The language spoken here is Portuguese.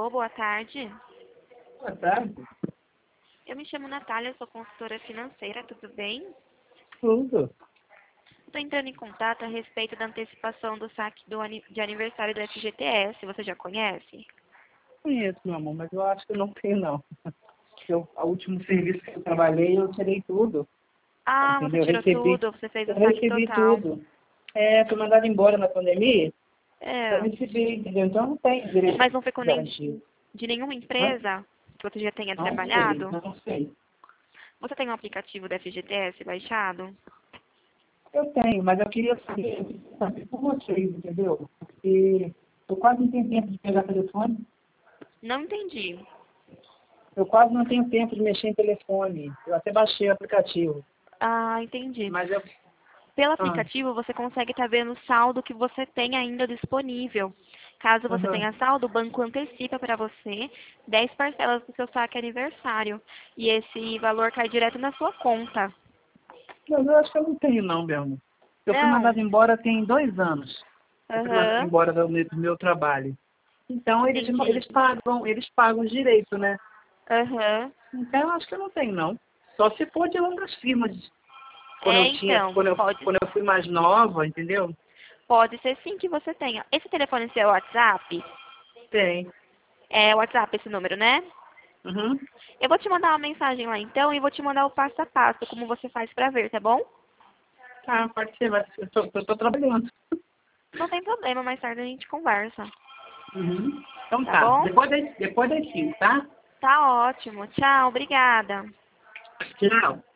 Alô, boa tarde. Boa tarde. Eu me chamo Natália, eu sou consultora financeira, tudo bem? Tudo. Estou entrando em contato a respeito da antecipação do saque de aniversário do FGTS, você já conhece? Conheço, meu amor, mas eu acho que eu não tenho, não. O último serviço que eu trabalhei, eu tirei tudo. Ah, você Entendeu? tirou tudo, você fez o Eu saque recebi total. tudo. Fui mandado embora na pandemia, eu É, recebi, entendeu? Então eu não tenho direito mas não ficou nem garantido. de nenhuma Hã? empresa que você já tenha Não sei, trabalhado? não sei. Você tem um aplicativo do FGTS baixado? Eu tenho, mas eu queria saber por vocês, entendeu? Porque eu quase não tenho tempo de pegar telefone. Não entendi. Eu quase não tenho tempo de mexer em telefone. Eu até baixei o aplicativo. Ah, entendi. Mas eu... Pelo Ah, aplicativo, você consegue estar vendo o saldo que você tem ainda disponível. Caso você aham. tenha saldo, o banco antecipa para você 10 parcelas do seu saque aniversário. E esse valor cai direto na sua conta. Mas eu acho que eu não tenho, não, Belmo. Eu fui Não. mandado embora tem 2 anos. Eu fui mandado Aham. embora do meu trabalho. Então, Entendi. eles pagam direito, né? Aham. Então, eu acho que eu não tenho, não. Só se for de outras firmas. É, então, Quando eu fui mais nova, entendeu? pode ser sim que você tenha. Esse telefone seu é o WhatsApp? Tem. É o WhatsApp esse número, né? Uhum. Eu vou te mandar uma mensagem lá então e vou te mandar o passo a passo, como você faz pra ver, tá bom? Tá, pode ser, mas eu tô trabalhando. Não tem problema, mais tarde a gente conversa, Uhum. Então tá tá. bom? Depois das 5, tá? Tá ótimo. Tchau, obrigada. Tchau.